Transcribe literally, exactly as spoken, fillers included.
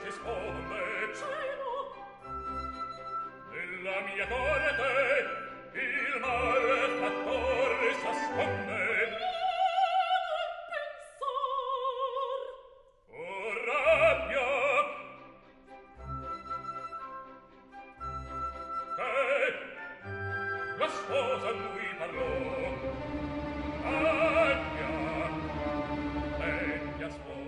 risponde cielo nella mia corte il malfattor s'asconde o rabbia che la sposa a lui parlò rabbia e gli ascolta